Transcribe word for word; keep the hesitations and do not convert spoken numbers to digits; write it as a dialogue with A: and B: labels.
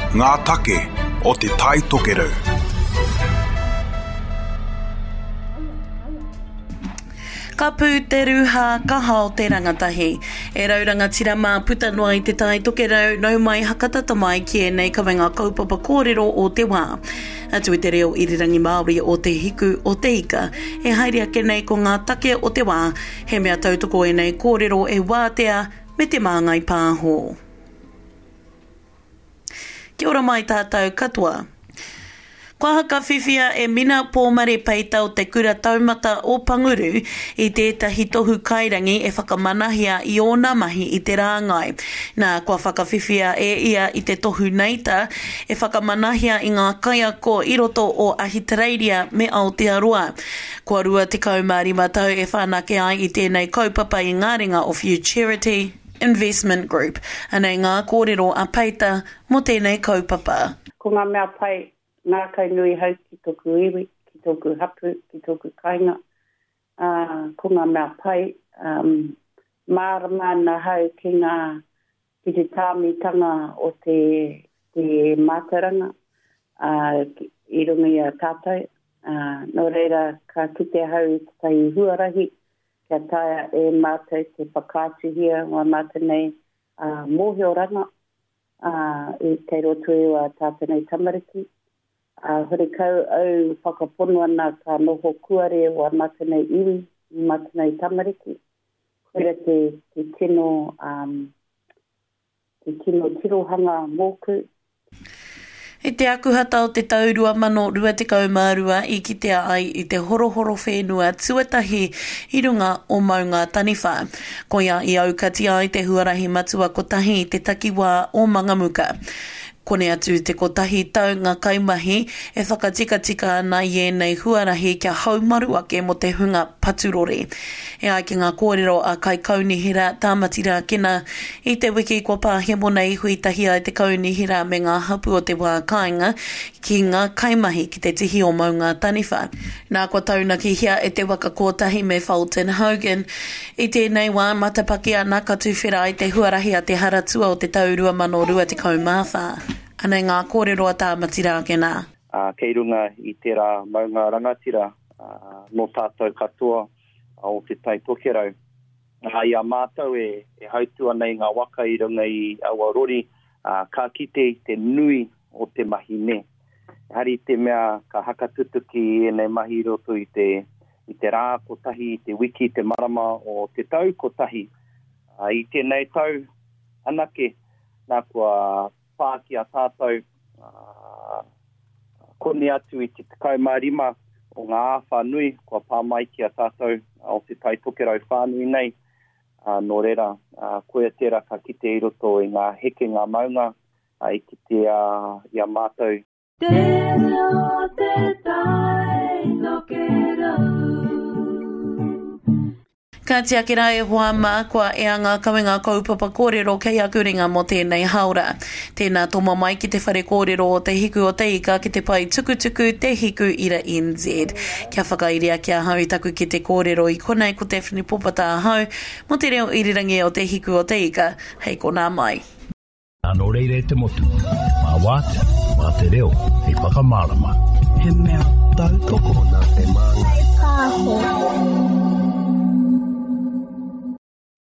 A: ngā take o te tai tokerau.
B: Ka pū te ruha kaha o te rangatahi. E rauranga tira mā puta noa i te tai tokerau, nau mai hakatata mai ki e nei kawenga kaupapa kōrero o te wā. Atu i te reo irirangi Māori o te hiku o te ika, e haere ake nei ko ngā take o te wā, he mea tautoko e nei kōrero e wātea me te māngai pāho. Kia ora mai tātou katoa. Kua haka whiwhia e mina pōmare peita o te kura taumata o Panguru i tētahi tohu kairangi e whakamanahia i ōna mahi i te rāngai. Nā, kua whakawhiwhia e ia i te tohu neita e whakamanahia i ngā kaiako i roto o Ahitereiria me Aotearoa. Kua rua te kaumārima tau e whanake ai i tēnei kaupapa i ngā ringa o Futurity Investment Group. Anei ngā kōrero a peita mo tēnei kaupapa.
C: Ko ngā mea pai ngā kai nui hau ki toku iwi, ki toku hapu, ki toku kainga. Uh, ko ngā mea pai, um, mārama na hau ki ngā ki te tāmitanga o te, te mātaranga uh, i runga i a tātou. Uh, no reira ka kite hau te tai huarahi, kia taia e mātou te whakātuhia wa mātou nei uh, mōhioranga uh, i te roto e wa tātou nei tamariki. Uh, hore kau au whakapono ana ka noho kuare o mata nei iwi, mata nei tamariki. Koira te, te tino, um, te tino tirohanga mōku.
B: E te akuhata o te taurua mano rua te kaumārua i kitea ai i te horohoro whenua tuatahi i runga o maunga taniwha. Ko ia i aukati ai te huarahi matua kotahi i te takiwā o Mangamuka. Kone atu te kotahi tau ngā kaimahi e whakatika-tika ana i e nei huarahi kia haumaru ake mo te hunga paturore. E ai ki ngā kōrero a kai kaunihira tāmatira kina i te wiki kua pāhia mona i hui tahi ai te kaunihira me ngā hapu o te wā kāinga ki ngā kaimahi ki te tihi o maunga taniwha. Nā kua tauna ki hia e te waka kōtahi me Fulton Hogan i tēnei wā matapaki a nā katuwhera i te huarahi a te haratua o te taurua mano rua te kaumāwha. Anei ngā kōrero a tāmatira ake nā.
D: Uh, kei runga i tērā maunga rangatira uh, no tātou katoa uh, o te tai tokerau. Uh, ia mātou e, e hautua nei ngā waka i runga i Awarori, uh, ka kite te nui o te mahi ne. Hari te mea ka hakatutuki e nei mahi roto i te, i te rā kotahi, i te wiki, te marama o te tau kotahi. Uh, I tēnei tau anake nā kua pāki a tātou uh, kone atu i te kaumārima o ngā whānui, kua pāmai ki a tātou uh, o te tai tokerau whānui nei. Uh, nō reira, uh, koe tērā ka kite i roto i ngā heke ngā maunga, uh, i kite uh, i a mātou. Tēnā te tai tokerau.
B: Ka tia ki rai hoa mā kua e anga kawenga kaupapa kōrero kei akuringa mo tēnei haura. Tēnā toma mai ki te whare kōrero o te hiku o te ika ki te pai tukutuku te hiku ira N Z. Kia whakairia kia hau taku ki te kōrero i konei ko Daphne Popata hau mo te reo irirangi o te hiku o te ika. Hei ko nā mai.
E: Anō reire te motu. Mā wāte, mā te reo, hei whakamārama.
F: He mea tau toko
E: nā te māngai.
F: Hei pāho.